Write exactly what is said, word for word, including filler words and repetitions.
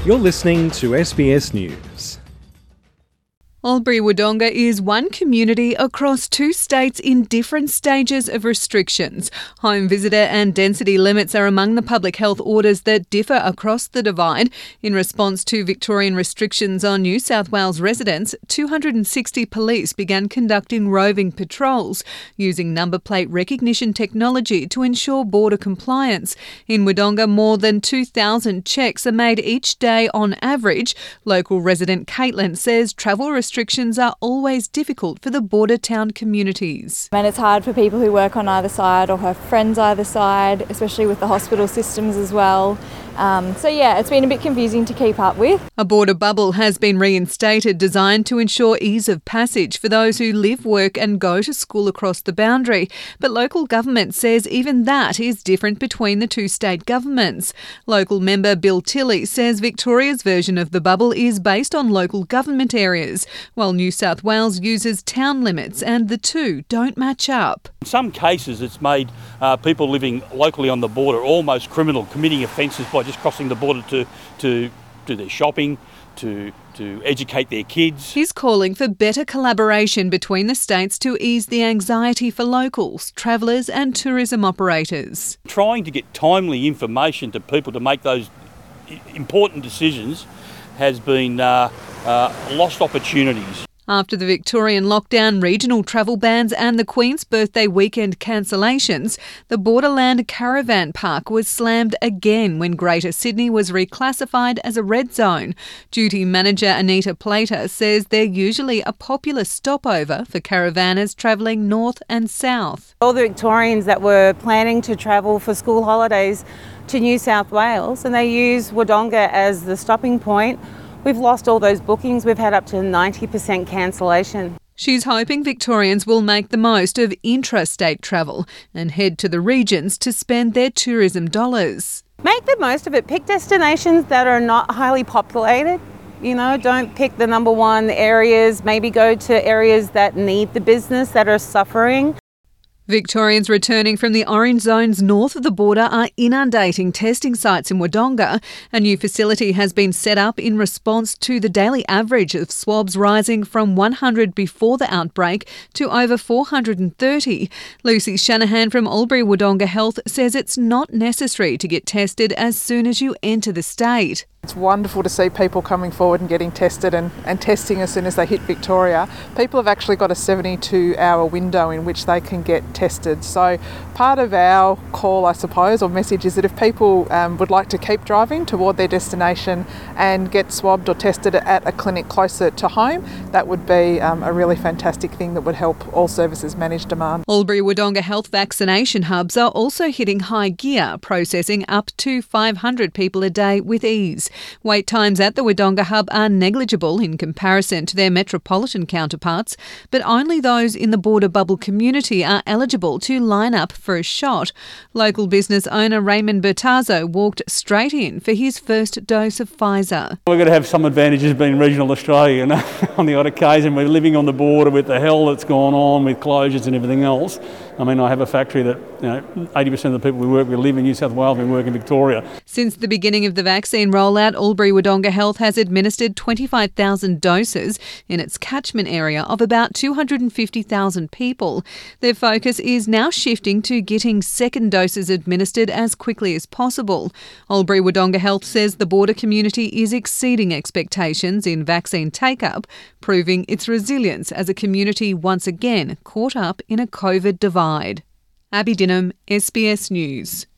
You're listening to S B S News. Albury-Wodonga is one community across two states in different stages of restrictions. Home visitor and density limits are among the public health orders that differ across the divide. In response to Victorian restrictions on New South Wales residents, two hundred sixty police began conducting roving patrols, using number plate recognition technology to ensure border compliance. In Wodonga, more than two thousand checks are made each day on average. Local resident Caitlin says travel restrictions Restrictions are always difficult for the border town communities. And it's hard for people who work on either side or have friends either side, especially with the hospital systems as well. Um, so yeah, it's been a bit confusing to keep up with. A border bubble has been reinstated, designed to ensure ease of passage for those who live, work and go to school across the boundary. But local government says even that is different between the two state governments. Local member Bill Tilley says Victoria's version of the bubble is based on local government areas, while New South Wales uses town limits, and the two don't match up. In some cases it's made uh, people living locally on the border almost criminal, committing offences by just crossing the border to, to do their shopping, to to educate their kids. He's calling for better collaboration between the states to ease the anxiety for locals, travellers and tourism operators. Trying to get timely information to people to make those important decisions has been uh, uh, lost opportunities. After the Victorian lockdown, regional travel bans and the Queen's birthday weekend cancellations, the Borderland Caravan Park was slammed again when Greater Sydney was reclassified as a red zone. Duty manager Anita Plater says they're usually a popular stopover for caravanners travelling north and south. All the Victorians that were planning to travel for school holidays to New South Wales, and they use Wodonga as the stopping point, we've lost all those bookings. We've had up to ninety percent cancellation. She's hoping Victorians will make the most of intrastate travel and head to the regions to spend their tourism dollars. Make the most of it. Pick destinations that are not highly populated. You know, don't pick the number one areas. Maybe go to areas that need the business, that are suffering. Victorians returning from the orange zones north of the border are inundating testing sites in Wodonga. A new facility has been set up in response to the daily average of swabs rising from one hundred before the outbreak to over four hundred thirty. Lucy Shanahan from Albury-Wodonga Health says it's not necessary to get tested as soon as you enter the state. It's wonderful to see people coming forward and getting tested and, and testing as soon as they hit Victoria. People have actually got a seventy-two hour window in which they can get tested. So part of our call, I suppose, or message is that if people um, would like to keep driving toward their destination and get swabbed or tested at a clinic closer to home, that would be um, a really fantastic thing that would help all services manage demand. Albury-Wodonga Health vaccination hubs are also hitting high gear, processing up to five hundred people a day with ease. Wait times at the Wodonga hub are negligible in comparison to their metropolitan counterparts, but only those in the border bubble community are eligible to line up for a shot. Local business owner Raymond Bertazzo walked straight in for his first dose of Pfizer. We've got to have some advantages being regional Australia, you know, on the odd occasion. We're living on the border with the hell that's gone on with closures and everything else. I mean, I have a factory that, you know, eighty percent of the people we work with live in New South Wales, we work in Victoria. Since the beginning of the vaccine rollout, Albury-Wodonga Health has administered twenty-five thousand doses in its catchment area of about two hundred fifty thousand people. Their focus is now shifting to getting second doses administered as quickly as possible. Albury-Wodonga Health says the border community is exceeding expectations in vaccine take-up, proving its resilience as a community once again caught up in a COVID divide. Abby Dinham, S B S News.